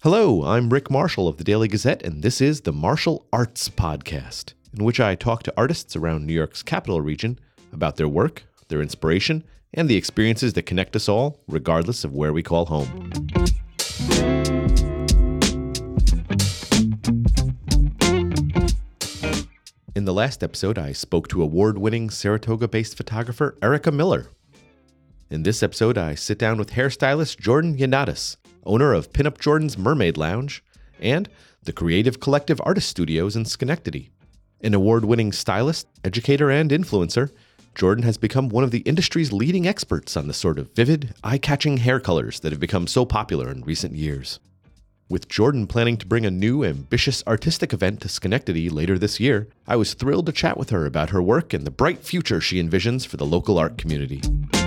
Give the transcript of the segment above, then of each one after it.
Hello, I'm Rick Marshall of the Daily Gazette, and this is the Marshall Arts Podcast, in which I talk to artists around New York's capital region about their work, their inspiration, and the experiences that connect us all, regardless of where we call home. In the last episode, I spoke to award-winning Saratoga-based photographer Erica Miller. In this episode, I sit down with hairstylist Jordan Yannatis, owner of Pinup Jordan's Mermaid Lounge, and the Creative Collective Artist Studios in Schenectady. An award-winning stylist, educator, and influencer, Jordan has become one of the industry's leading experts on the sort of vivid, eye-catching hair colors that have become so popular in recent years. With Jordan planning to bring a new, ambitious artistic event to Schenectady later this year, I was thrilled to chat with her about her work and the bright future she envisions for the local art community.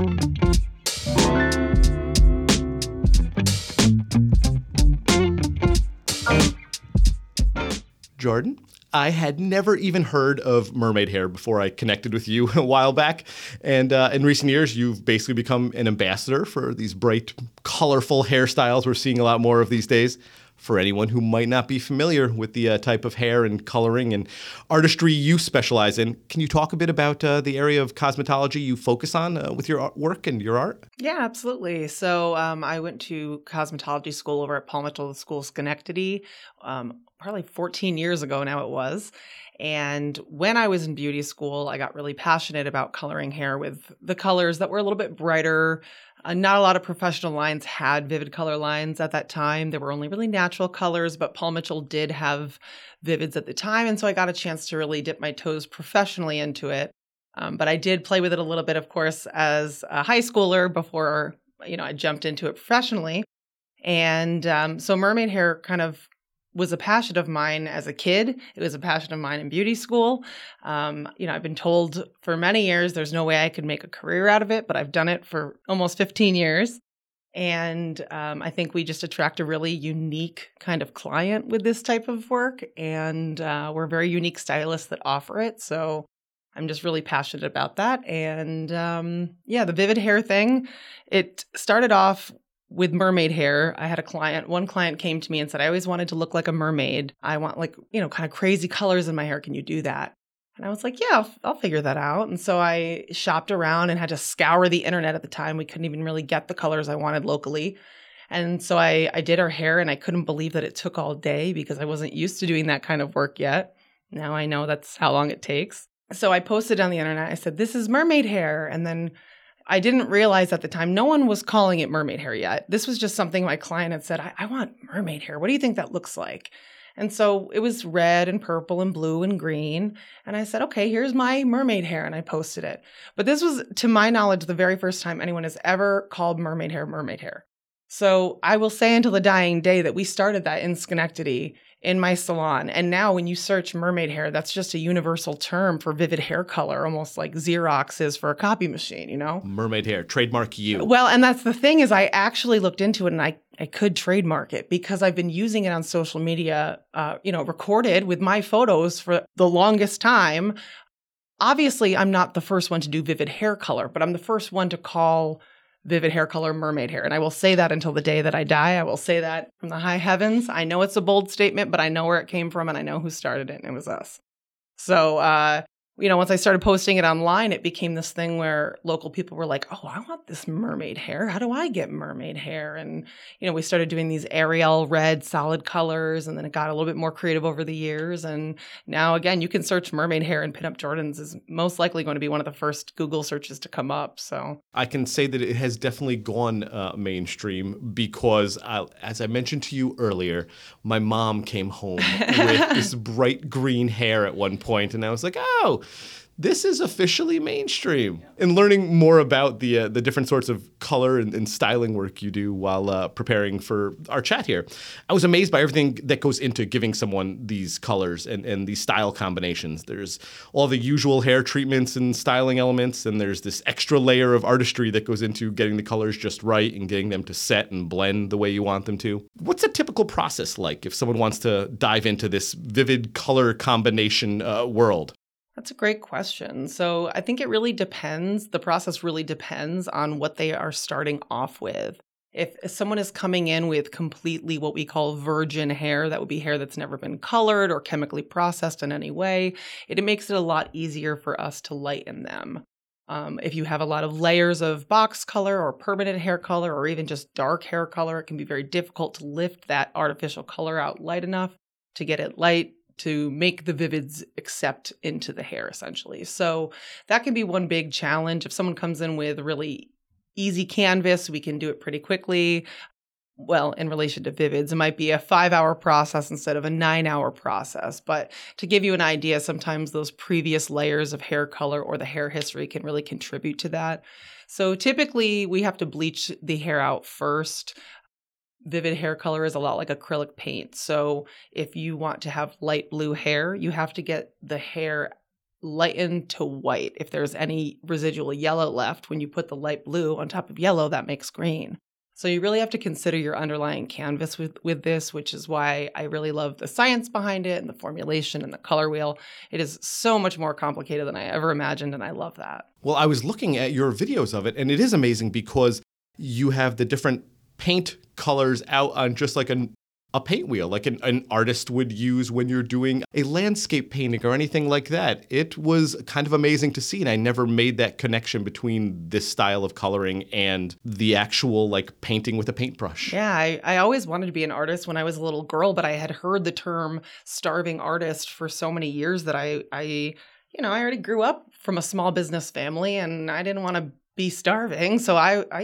Jordan, I had never even heard of mermaid hair before I connected with you a while back. And in recent years, you've basically become an ambassador for these bright, colorful hairstyles we're seeing a lot more of these days. For anyone who might not be familiar with the type of hair and coloring and artistry you specialize in, can you talk a bit about the area of cosmetology you focus on with your work and your art? Yeah, absolutely. So I went to cosmetology school over at Paul Mitchell School, Schenectady, probably 14 years ago now it was. And when I was in beauty school, I got really passionate about coloring hair with the colors that were a little bit brighter. Not a lot of professional lines had vivid color lines at that time. There were only really natural colors, but Paul Mitchell did have vivids at the time. And so I got a chance to really dip my toes professionally into it. But I did play with it a little bit, of course, as a high schooler before, I jumped into it professionally. And so mermaid hair kind of was a passion of mine as a kid. It was a passion of mine in beauty school. I've been told for many years there's no way I could make a career out of it, but I've done it for almost 15 years. And I think we just attract a really unique kind of client with this type of work. And we're very unique stylists that offer it. So I'm just really passionate about that. And the vivid hair thing, it started off with mermaid hair. I had one client came to me and said, I always wanted to look like a mermaid. I want kind of crazy colors in my hair. Can you do that? And I was like, yeah, I'll figure that out. And so I shopped around and had to scour the internet at the time. We couldn't even really get the colors I wanted locally. And so I did her hair and I couldn't believe that it took all day because I wasn't used to doing that kind of work yet. Now I know that's how long it takes. So I posted on the internet. I said, this is mermaid hair. And then I didn't realize at the time, no one was calling it mermaid hair yet. This was just something my client had said, I want mermaid hair. What do you think that looks like? And so it was red and purple and blue and green. And I said, okay, here's my mermaid hair. And I posted it. But this was, to my knowledge, the very first time anyone has ever called mermaid hair. So I will say until the dying day that we started that in Schenectady in my salon. And now when you search mermaid hair, that's just a universal term for vivid hair color, almost like Xerox is for a copy machine, Mermaid hair, trademark you. Well, and that's the thing is I actually looked into it and I could trademark it because I've been using it on social media, recorded with my photos for the longest time. Obviously, I'm not the first one to do vivid hair color, but I'm the first one to call vivid hair color mermaid hair. And I will say that until the day that I die. I will say that from the high heavens. I know it's a bold statement, but I know where it came from and I know who started it, and it was us. So, once I started posting it online, it became this thing where local people were like, oh, I want this mermaid hair. How do I get mermaid hair? And, we started doing these Ariel red solid colors, and then it got a little bit more creative over the years. And now, again, you can search mermaid hair and Pinup Jordans is most likely going to be one of the first Google searches to come up. So I can say that it has definitely gone mainstream because, as I mentioned to you earlier, my mom came home with this bright green hair at one point, and I was like, oh, this is officially mainstream. And learning more about the different sorts of color and styling work you do while preparing for our chat here, I was amazed by everything that goes into giving someone these colors and these style combinations. There's all the usual hair treatments and styling elements, and there's this extra layer of artistry that goes into getting the colors just right and getting them to set and blend the way you want them to. What's a typical process like if someone wants to dive into this vivid color combination world? That's a great question. So I think it really depends. The process really depends on what they are starting off with. If someone is coming in with completely what we call virgin hair, that would be hair that's never been colored or chemically processed in any way, it makes it a lot easier for us to lighten them. If you have a lot of layers of box color or permanent hair color or even just dark hair color, it can be very difficult to lift that artificial color out light enough to get it light to make the vivids accept into the hair, essentially. So that can be one big challenge. If someone comes in with really easy canvas, we can do it pretty quickly. Well, in relation to vivids, it might be a 5-hour process instead of a 9-hour process. But to give you an idea, sometimes those previous layers of hair color or the hair history can really contribute to that. So typically, we have to bleach the hair out first. Vivid hair color is a lot like acrylic paint. So if you want to have light blue hair, you have to get the hair lightened to white. If there's any residual yellow left, when you put the light blue on top of yellow, that makes green. So you really have to consider your underlying canvas with this, which is why I really love the science behind it and the formulation and the color wheel. It is so much more complicated than I ever imagined, and I love that. Well, I was looking at your videos of it, and it is amazing because you have the different paint colors out on just like a paint wheel, like an artist would use when you're doing a landscape painting or anything like that. It was kind of amazing to see, and I never made that connection between this style of coloring and the actual like painting with a paintbrush. Yeah, I always wanted to be an artist when I was a little girl, but I had heard the term starving artist for so many years that I already grew up from a small business family, and I didn't want to be starving. So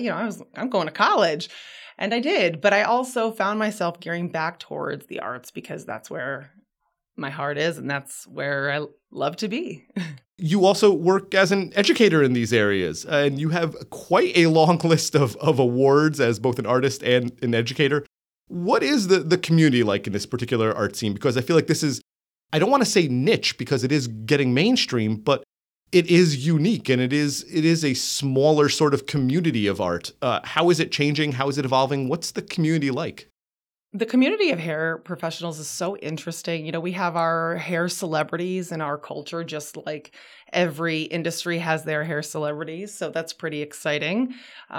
I'm going to college. And I did, but I also found myself gearing back towards the arts because that's where my heart is and that's where I love to be. You also work as an educator in these areas, and you have quite a long list of awards as both an artist and an educator. What is the community like in this particular art scene? Because I feel like this is, I don't want to say niche because it is getting mainstream, but it is unique, and it is a smaller sort of community of art. How is it changing? How is it evolving? What's the community like? The community of hair professionals is so interesting. You know, we have our hair celebrities in our culture, just like every industry has their hair celebrities. So that's pretty exciting.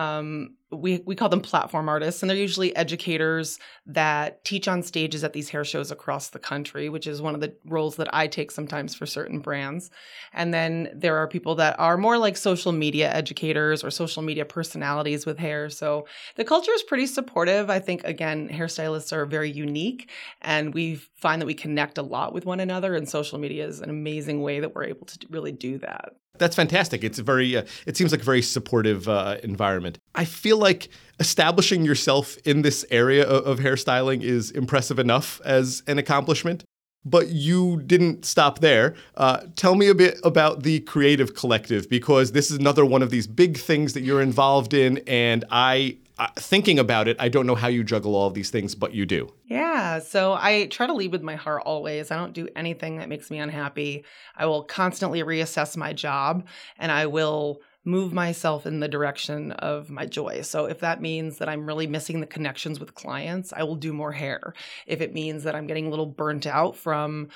We call them platform artists, and they're usually educators that teach on stages at these hair shows across the country, which is one of the roles that I take sometimes for certain brands. And then there are people that are more like social media educators or social media personalities with hair. So the culture is pretty supportive. I think, again, hairstylists are very unique, and we find that we connect a lot with one another, and social media is an amazing way that we're able to really do that. That's fantastic. It's it seems like a very supportive environment. I feel like establishing yourself in this area of hairstyling is impressive enough as an accomplishment, but you didn't stop there. Tell me a bit about the Creative Collective, because this is another one of these big things that you're involved in, and thinking about it, I don't know how you juggle all of these things, but you do. Yeah, so I try to lead with my heart always. I don't do anything that makes me unhappy. I will constantly reassess my job, and I will move myself in the direction of my joy. So if that means that I'm really missing the connections with clients, I will do more hair. If it means that I'm getting a little burnt out from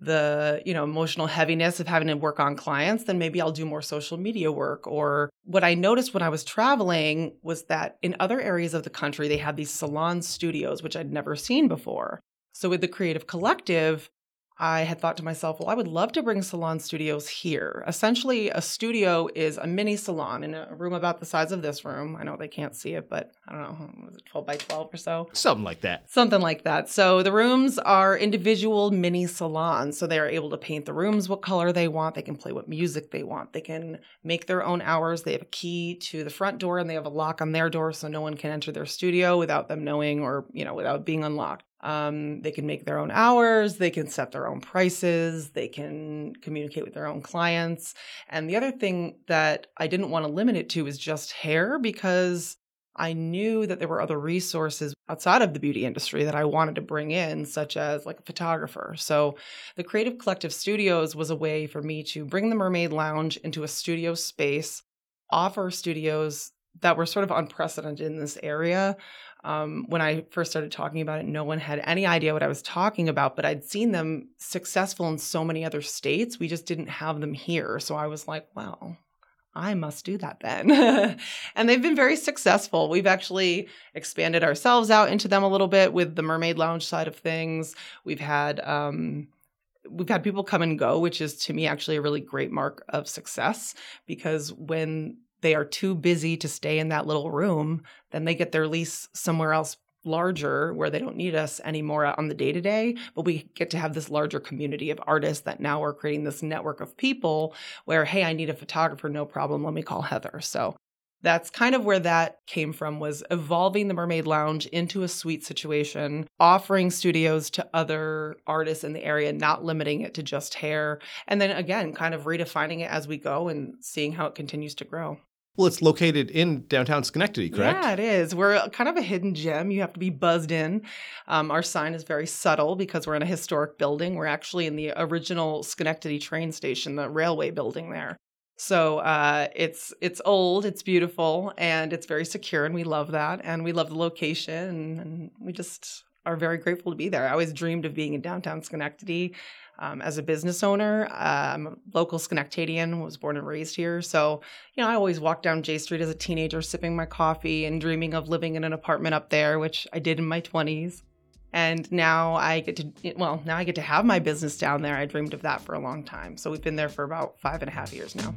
the emotional heaviness of having to work on clients, then maybe I'll do more social media work. Or what I noticed when I was traveling was that in other areas of the country, they had these salon studios, which I'd never seen before. So with the Creative Collective, I had thought to myself, well, I would love to bring salon studios here. Essentially, a studio is a mini salon in a room about the size of this room. I know they can't see it, but I don't know, was it 12 by 12 or so? Something like that. Something like that. So the rooms are individual mini salons. So they are able to paint the rooms what color they want. They can play what music they want. They can make their own hours. They have a key to the front door, and they have a lock on their door so no one can enter their studio without them knowing or, without being unlocked. They can make their own hours, they can set their own prices, they can communicate with their own clients. And the other thing that I didn't want to limit it to is just hair, because I knew that there were other resources outside of the beauty industry that I wanted to bring in, such as like a photographer. So the Creative Collective Studios was a way for me to bring the Mermaid Lounge into a studio space, offer studios that were sort of unprecedented in this area. When I first started talking about it, no one had any idea what I was talking about, but I'd seen them successful in so many other states. We just didn't have them here. So I was like, wow, I must do that then. And they've been very successful. We've actually expanded ourselves out into them a little bit with the Mermaid Lounge side of things. We've had people come and go, which is to me actually a really great mark of success, because when they are too busy to stay in that little room, then they get their lease somewhere else larger where they don't need us anymore on the day-to-day, but we get to have this larger community of artists that now are creating this network of people where, hey, I need a photographer, no problem, let me call Heather. So that's kind of where that came from, was evolving the Mermaid Lounge into a suite situation, offering studios to other artists in the area, not limiting it to just hair. And then again, kind of redefining it as we go and seeing how it continues to grow. Well, it's located in downtown Schenectady, correct? Yeah, it is. We're kind of a hidden gem. You have to be buzzed in. Our sign is very subtle because we're in a historic building. We're actually in the original Schenectady train station, the railway building there. So it's old, it's beautiful, and it's very secure, and we love that. And we love the location, and we just are very grateful to be there. I always dreamed of being in downtown Schenectady. As a business owner, I'm a local Schenectadian, was born and raised here. So, I always walked down J Street as a teenager, sipping my coffee and dreaming of living in an apartment up there, which I did in my 20s. And now I get to have my business down there. I dreamed of that for a long time. So we've been there for about 5.5 years now.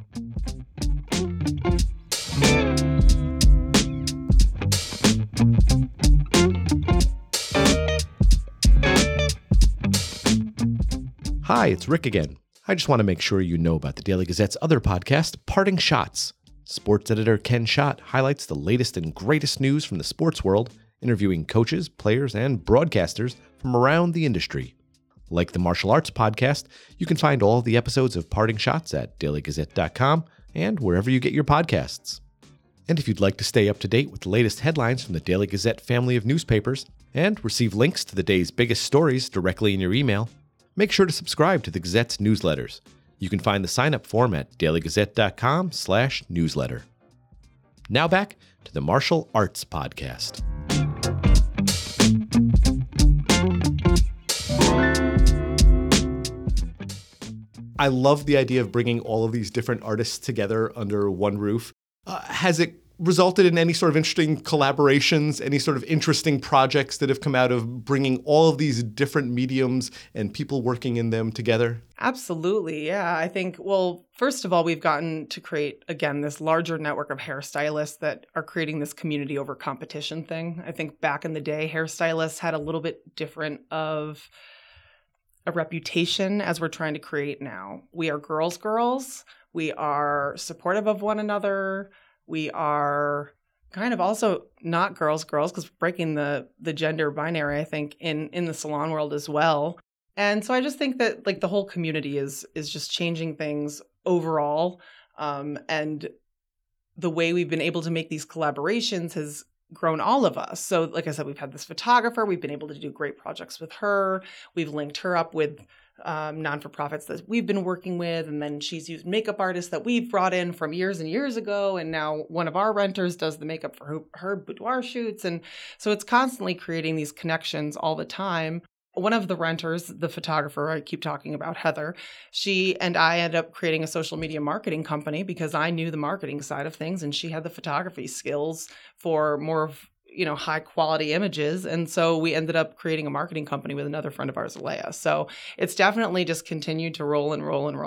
Hi, it's Rick again. I just want to make sure you know about the Daily Gazette's other podcast, Parting Shots. Sports editor Ken Schott highlights the latest and greatest news from the sports world, interviewing coaches, players, and broadcasters from around the industry. Like the Martial Arts podcast, you can find all the episodes of Parting Shots at dailygazette.com and wherever you get your podcasts. And if you'd like to stay up to date with the latest headlines from the Daily Gazette family of newspapers and receive links to the day's biggest stories directly in your email, make sure to subscribe to the Gazette's newsletters. You can find the sign-up form at dailygazette.com/newsletter. Now back to the Martial Arts Podcast. I love the idea of bringing all of these different artists together under one roof. Has it resulted in any sort of interesting collaborations, any sort of interesting projects that have come out of bringing all of these different mediums and people working in them together? Absolutely. Yeah. I think, well, first of all, we've gotten to create, again, this larger network of hairstylists that are creating this community over competition thing. I think back in the day, hairstylists had a little bit different of a reputation as we're trying to create now. We are girls. We are supportive of one another. We are kind of also not girls, because we're breaking the gender binary, I think, in the salon world as well. And so I just think that like the whole community is just changing things overall. And the way we've been able to make these collaborations has grown all of us. So like I said, we've had this photographer. We've been able to do great projects with her. We've linked her up with non-for-profits that we've been working with. And then she's used makeup artists that we've brought in from years and years ago. And now one of our renters does the makeup for her boudoir shoots. And so it's constantly creating these connections all the time. One of the renters, the photographer I keep talking about, Heather, she and I ended up creating a social media marketing company because I knew the marketing side of things and she had the photography skills for more of high quality images. And so we ended up creating a marketing company with another friend of ours, Leah. So it's definitely just continued to roll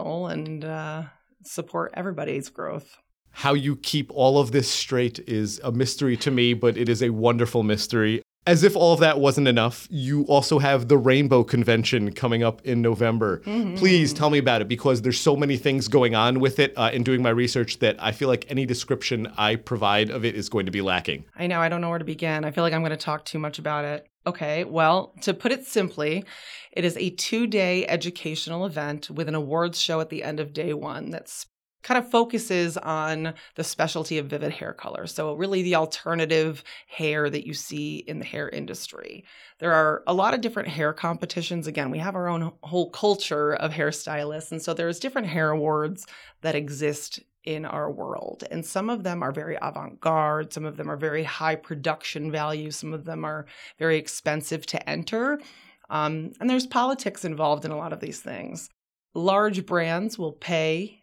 and support everybody's growth. How you keep all of this straight is a mystery to me, but it is a wonderful mystery. As if all of that wasn't enough, you also have the Rainbow Convention coming up in November. Mm-hmm. Please tell me about it, because there's so many things going on with it in doing my research that I feel like any description I provide of it is going to be lacking. I know. I don't know where to begin. I feel like I'm going to talk too much about it. Okay, well, to put it simply, it is a 2-day educational event with an awards show at the end of day one that's kind of focuses on the specialty of vivid hair color. So really the alternative hair that you see in the hair industry. There are a lot of different hair competitions. Again, we have our own whole culture of hairstylists. And so there's different hair awards that exist in our world. And some of them are very avant-garde. Some of them are very high production value. Some of them are very expensive to enter. And there's politics involved in a lot of these things. Large brands will pay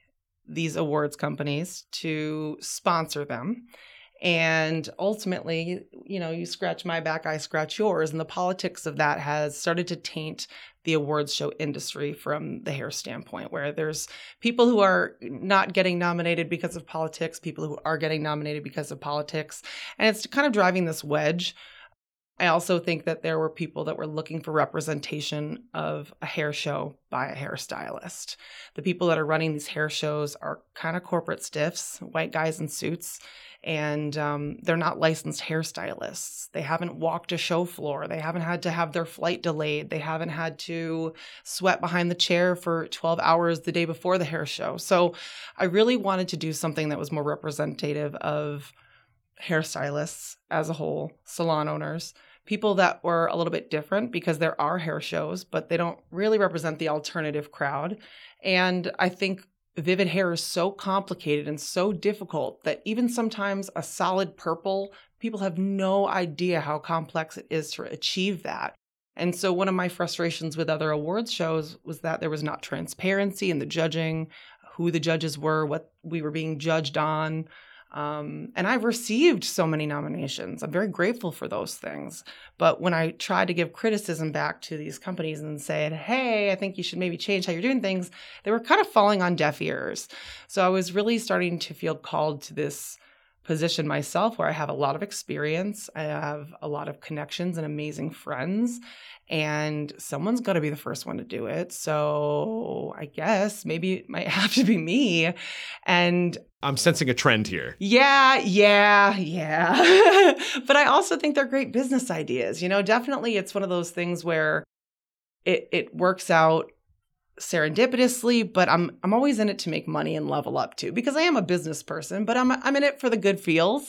these awards companies to sponsor them. And ultimately, you scratch my back, I scratch yours. And the politics of that has started to taint the awards show industry from the hair standpoint, where there's people who are not getting nominated because of politics, people who are getting nominated because of politics. And it's kind of driving this wedge. I also think that there were people that were looking for representation of a hair show by a hairstylist. The people that are running these hair shows are kind of corporate stiffs, white guys in suits, and they're not licensed hairstylists. They haven't walked a show floor. They haven't had to have their flight delayed. They haven't had to sweat behind the chair for 12 hours the day before the hair show. So I really wanted to do something that was more representative of hairstylists as a whole, salon owners, people that were a little bit different, because there are hair shows, but they don't really represent the alternative crowd. And I think vivid hair is so complicated and so difficult that even sometimes a solid purple, people have no idea how complex it is to achieve that. And so one of my frustrations with other awards shows was that there was not transparency in the judging, who the judges were, what we were being judged on. And I've received so many nominations. I'm very grateful for those things. But when I tried to give criticism back to these companies and said, hey, I think you should maybe change how you're doing things, they were kind of falling on deaf ears. So I was really starting to feel called to this position myself, where I have a lot of experience. I have a lot of connections and amazing friends, and someone's got to be the first one to do it. So I guess maybe it might have to be me. And I'm sensing a trend here. Yeah. But I also think they're great business ideas. Definitely it's one of those things where it works out serendipitously, but I'm always in it to make money and level up too, because I am a business person, but I'm in it for the good feels.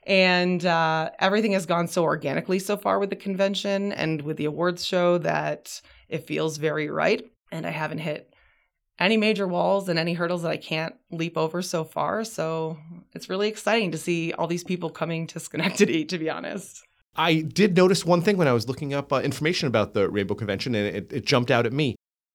And everything has gone so organically so far with the convention and with the awards show that it feels very right. And I haven't hit any major walls and any hurdles that I can't leap over so far. So it's really exciting to see all these people coming to Schenectady, to be honest. I did notice one thing when I was looking up information about the Rainbow Convention, and it jumped out at me.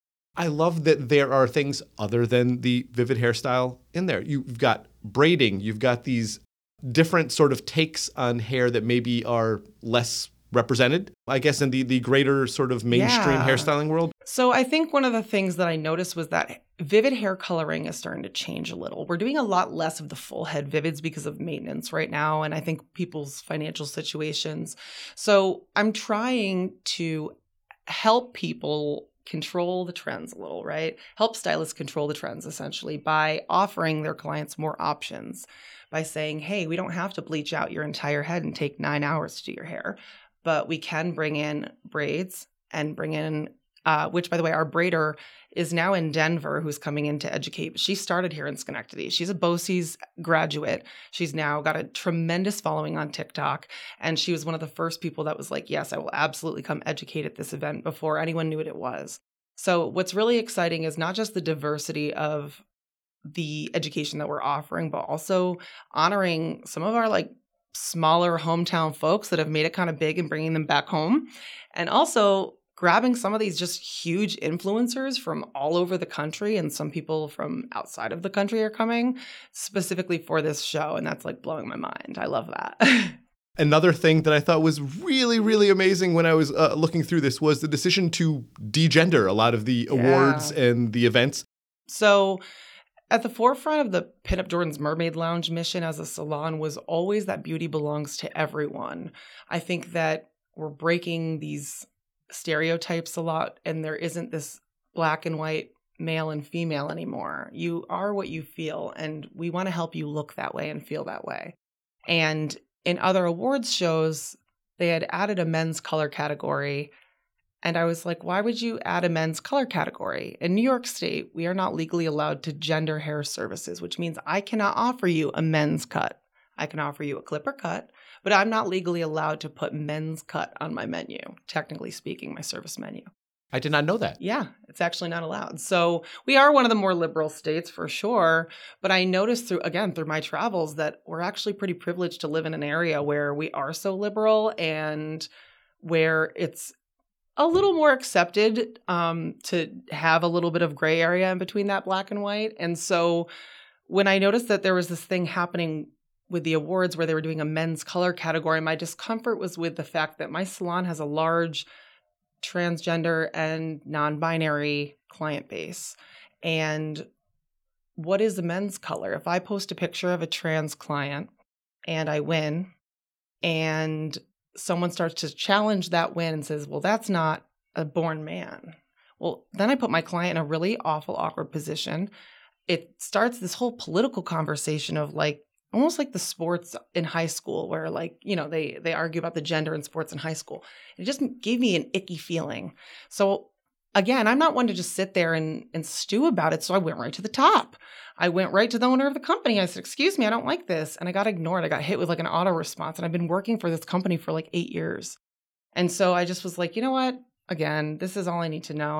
I love that there are things other than the vivid hairstyle in there. You've got braiding. You've got these different sort of takes on hair that maybe are less represented, I guess, in the greater sort of mainstream hairstyling world. So I think one of the things that I noticed was that vivid hair coloring is starting to change a little. We're doing a lot less of the full head vivids because of maintenance right now, and I think people's financial situations. So I'm trying to help people control the trends a little, right? Help stylists control the trends, essentially, by offering their clients more options, by saying, hey, we don't have to bleach out your entire head and take 9 hours to do your hair, but we can bring in braids and bring in, which, by the way, our braider is now in Denver, who's coming in to educate. She started here in Schenectady. She's a BOCES graduate. She's now got a tremendous following on TikTok. And she was one of the first people that was like, yes, I will absolutely come educate at this event before anyone knew what it was. So what's really exciting is not just the diversity of the education that we're offering, but also honoring some of our smaller hometown folks that have made it kind of big and bringing them back home. And also grabbing some of these just huge influencers from all over the country, and some people from outside of the country are coming specifically for this show. And that's blowing my mind. I love that. Another thing that I thought was really, really amazing when I was looking through this was the decision to degender a lot of the awards and the events. So at the forefront of the Pinup Jordan's Mermaid Lounge mission as a salon was always that beauty belongs to everyone. I think that we're breaking these stereotypes a lot, and there isn't this black and white male and female anymore. You are what you feel, and we want to help you look that way and feel that way. And in other awards shows, they had added a men's color category. And I was like, why would you add a men's color category? In New York State, we are not legally allowed to gender hair services, which means I cannot offer you a men's cut. I can offer you a clipper cut, but I'm not legally allowed to put men's cut on my menu, technically speaking, my service menu. I did not know that. Yeah, it's actually not allowed. So we are one of the more liberal states for sure. But I noticed through my travels that we're actually pretty privileged to live in an area where we are so liberal and where it's a little more accepted to have a little bit of gray area in between that black and white. And so when I noticed that there was this thing happening with the awards where they were doing a men's color category, my discomfort was with the fact that my salon has a large transgender and non-binary client base. And what is the men's color? If I post a picture of a trans client and I win, and someone starts to challenge that win and says, well, that's not a born man. Well, then I put my client in a really awful, awkward position. It starts this whole political conversation of like, almost like the sports in high school where like, they argue about the gender in sports in high school. It just gave me an icky feeling. So again, I'm not one to just sit there and stew about it. So I went right to the top. I went right to the owner of the company. I said, excuse me, I don't like this. And I got ignored. I got hit with like an auto response. And I've been working for this company for like 8 years. And so I just was like, you know what? Again, this is all I need to know.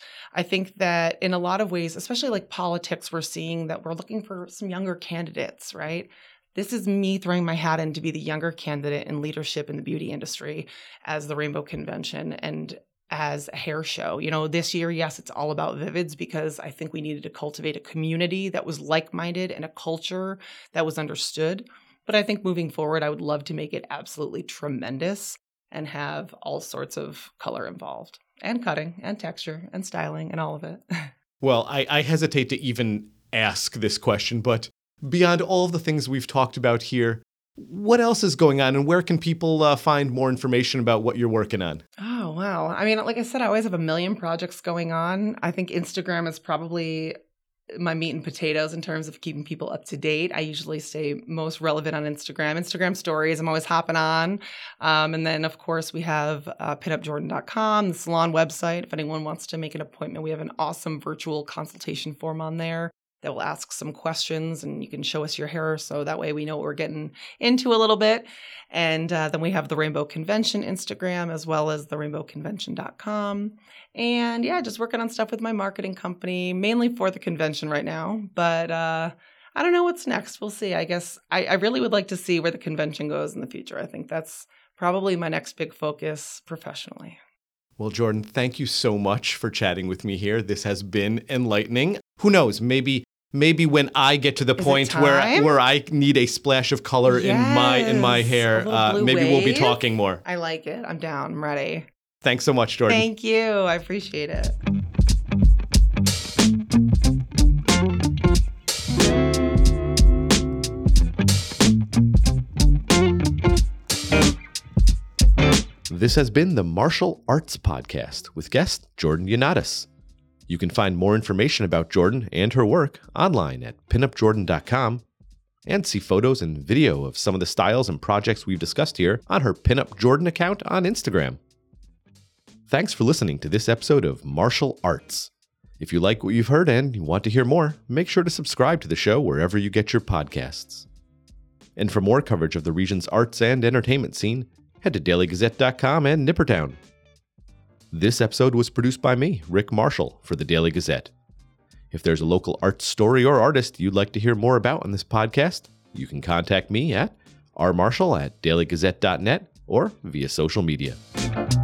I think that in a lot of ways, especially like politics, we're seeing that we're looking for some younger candidates, right? This is me throwing my hat in to be the younger candidate in leadership in the beauty industry as the Rainbow Convention and as a hair show. This year, yes, it's all about Vivids because I think we needed to cultivate a community that was like-minded and a culture that was understood. But I think moving forward, I would love to make it absolutely tremendous and have all sorts of color involved and cutting and texture and styling and all of it. Well, I hesitate to even ask this question, but beyond all of the things we've talked about here, what else is going on and where can people find more information about what you're working on? Oh, wow. I mean, like I said, I always have a million projects going on. I think Instagram is probably my meat and potatoes in terms of keeping people up to date. I usually stay most relevant on Instagram. Instagram stories, I'm always hopping on. And then, of course, we have pinupjordan.com, the salon website. If anyone wants to make an appointment, we have an awesome virtual consultation form on there that will ask some questions and you can show us your hair so that way we know what we're getting into a little bit. And then we have the Rainbow Convention Instagram as well as the rainbowconvention.com. And yeah, just working on stuff with my marketing company, mainly for the convention right now. But I don't know what's next. We'll see. I guess I really would like to see where the convention goes in the future. I think that's probably my next big focus professionally. Well, Jordan, thank you so much for chatting with me here. This has been enlightening. Who knows, maybe when I get to the point where I need a splash of color in my hair, maybe we'll be talking more. I like it. I'm down. I'm ready. Thanks so much, Jordan. Thank you. I appreciate it. This has been the Martial Arts Podcast with guest Jordan Yannatis. You can find more information about Jordan and her work online at pinupjordan.com and see photos and video of some of the styles and projects we've discussed here on her Pinup Jordan account on Instagram. Thanks for listening to this episode of Martial Arts. If you like what you've heard and you want to hear more, make sure to subscribe to the show wherever you get your podcasts. And for more coverage of the region's arts and entertainment scene, head to dailygazette.com and Nippertown. This episode was produced by me, Rick Marshall, for the Daily Gazette. If there's a local art story or artist you'd like to hear more about on this podcast, you can contact me at rmarshall@dailygazette.net or via social media.